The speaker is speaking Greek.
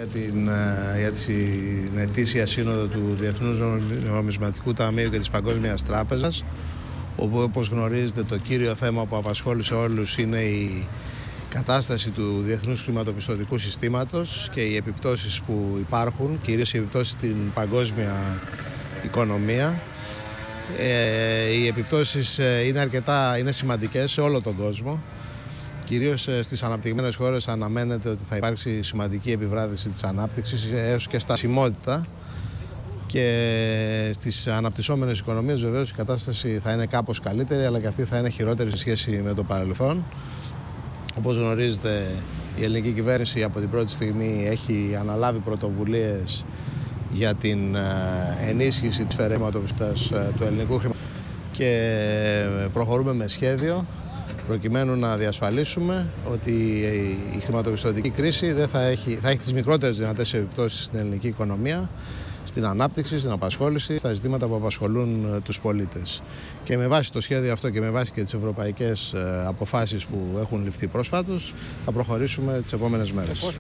για την ετήσια σύνοδο του Διεθνούς Νομισματικού Ταμείου και της Παγκόσμιας Τράπεζας, όπου όπως γνωρίζετε το κύριο θέμα που απασχόλησε όλους είναι η κατάσταση του διεθνούς χρηματοπιστωτικού συστήματος και οι επιπτώσεις που υπάρχουν, κυρίως οι επιπτώσεις στην παγκόσμια οικονομία. Οι επιπτώσεις είναι σημαντικές σε όλο τον κόσμο. Κυρίως στις αναπτυγμένες χώρες αναμένεται ότι θα υπάρξει σημαντική επιβράδυση της ανάπτυξης έως και στασιμότητα, και στις αναπτυσσόμενες οικονομίες βεβαίως η κατάσταση θα είναι κάπως καλύτερη, αλλά και αυτή θα είναι χειρότερη σε σχέση με το παρελθόν. Όπως γνωρίζετε, η ελληνική κυβέρνηση από την πρώτη στιγμή έχει αναλάβει πρωτοβουλίες για την ενίσχυση της χρηματοπιστωτικής του ελληνικού χρηματοπιστωτικού και προχωρούμε με σχέδιο προκειμένου να διασφαλίσουμε ότι η χρηματοπιστωτική κρίση θα έχει τις μικρότερες δυνατές επιπτώσεις στην ελληνική οικονομία, στην ανάπτυξη, στην απασχόληση, στα ζητήματα που απασχολούν τους πολίτες. Και με βάση το σχέδιο αυτό και με βάση και τις ευρωπαϊκές αποφάσεις που έχουν ληφθεί πρόσφατος, θα προχωρήσουμε τις επόμενες μέρες.